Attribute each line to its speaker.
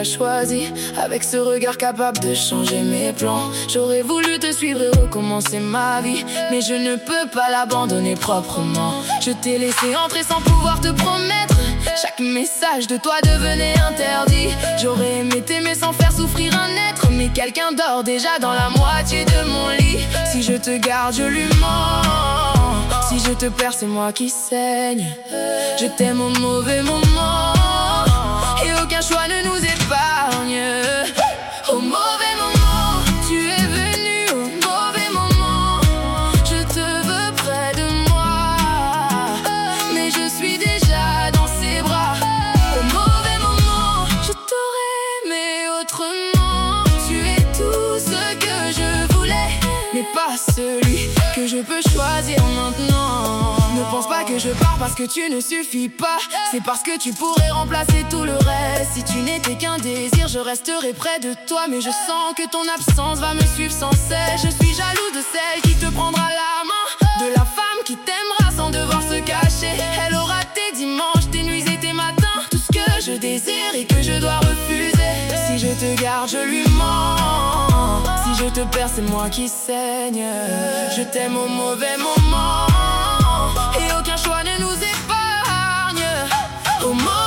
Speaker 1: t'as choisi, avec ce regard capable de changer mes plans. J'aurais voulu te suivre et recommencer ma vie, mais je ne peux pas l'abandonner proprement. Je t'ai laissé entrer sans pouvoir te promettre. Chaque message de toi devenait interdit. J'aurais aimé t'aimer sans faire souffrir un être, mais quelqu'un dort déjà dans la moitié de mon lit. Si je te garde, je lui mens. Si je te perds, c'est moi qui saigne. Je t'aime au mauvais moment, et aucun choix ne nous épargne. Au mauvais moment, tu es venu au mauvais moment. Je te veux près de moi, mais je suis déjà dans ses bras. Au mauvais moment, je t'aurais aimé autrement. Tu es tout ce que je voulais, mais pas celui que je peux choisir maintenant. Ne pense pas que je pars parce que tu ne suffis pas. C'est parce que tu pourrais remplacer tout le reste. Si tu n'étais qu'un désir, je resterai près de toi. Mais je sens que ton absence va me suivre sans cesse. Je suis jaloux de celle qui te prendra la main, de la femme qui t'aimera sans devoir se cacher. Elle aura tes dimanches, tes nuits et tes matins, tout ce que je désire et que je dois refuser. Si je te garde, je lui mens. Si je te perds, c'est moi qui saigne. Je t'aime au mauvais moment, et aucun choix ne nous épargne. Au mauvais